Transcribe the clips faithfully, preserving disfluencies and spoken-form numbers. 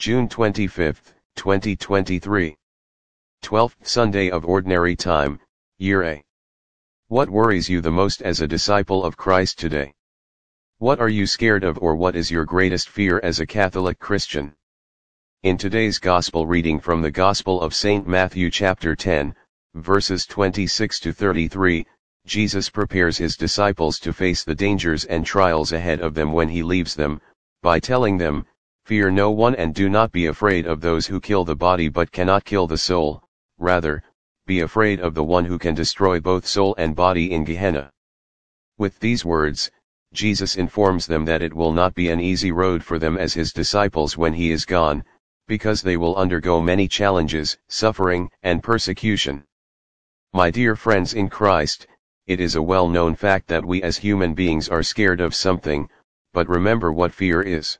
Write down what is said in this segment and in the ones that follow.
June twenty-fifth, twenty twenty-three. twelfth Sunday of Ordinary Time, Year A. What worries you the most as a disciple of Christ today? What are you scared of, or what is your greatest fear as a Catholic Christian? In today's Gospel reading from the Gospel of Saint Matthew chapter ten, verses twenty-six to thirty-three, Jesus prepares his disciples to face the dangers and trials ahead of them when he leaves them, by telling them, "Fear no one, and do not be afraid of those who kill the body but cannot kill the soul, rather, be afraid of the one who can destroy both soul and body in Gehenna." With these words, Jesus informs them that it will not be an easy road for them as his disciples when he is gone, because they will undergo many challenges, suffering, and persecution. My dear friends in Christ, it is a well-known fact that we as human beings are scared of something, but remember what fear is.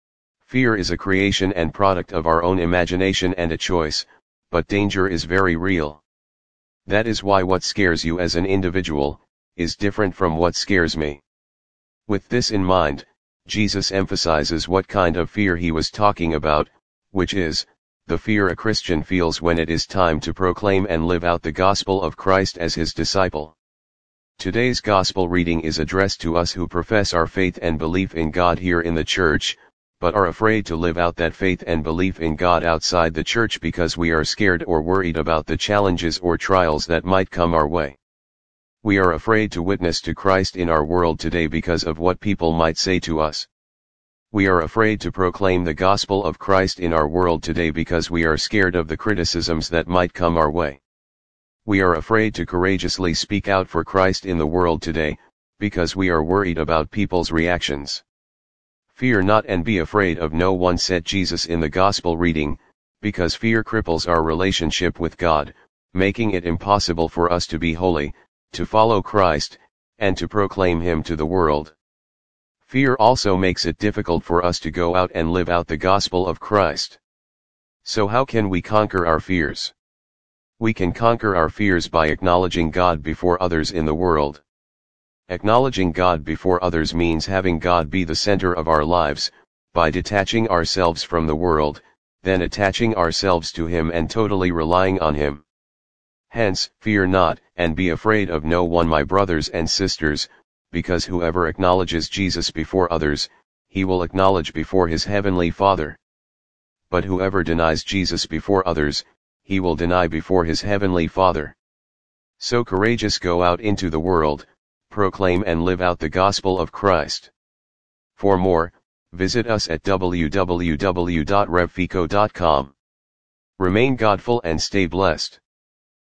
Fear is a creation and product of our own imagination and a choice, but danger is very real. That is why what scares you as an individual is different from what scares me. With this in mind, Jesus emphasizes what kind of fear he was talking about, which is the fear a Christian feels when it is time to proclaim and live out the gospel of Christ as his disciple. Today's gospel reading is addressed to us who profess our faith and belief in God here in the church, but are afraid to live out that faith and belief in God outside the church because we are scared or worried about the challenges or trials that might come our way. We are afraid to witness to Christ in our world today because of what people might say to us. We are afraid to proclaim the gospel of Christ in our world today because we are scared of the criticisms that might come our way. We are afraid to courageously speak out for Christ in the world today, because we are worried about people's reactions. Fear not and be afraid of no one, said Jesus in the gospel reading, because fear cripples our relationship with God, making it impossible for us to be holy, to follow Christ, and to proclaim him to the world. Fear also makes it difficult for us to go out and live out the gospel of Christ. So how can we conquer our fears? We can conquer our fears by acknowledging God before others in the world. Acknowledging God before others means having God be the center of our lives, by detaching ourselves from the world, then attaching ourselves to him and totally relying on him. Hence, fear not, and be afraid of no one, my brothers and sisters, because whoever acknowledges Jesus before others, he will acknowledge before his heavenly Father. But whoever denies Jesus before others, he will deny before his heavenly Father. So courageous, go out into the world, proclaim and live out the gospel of Christ. For more, visit us at w w w dot rev fico dot com. Remain godful and stay blessed.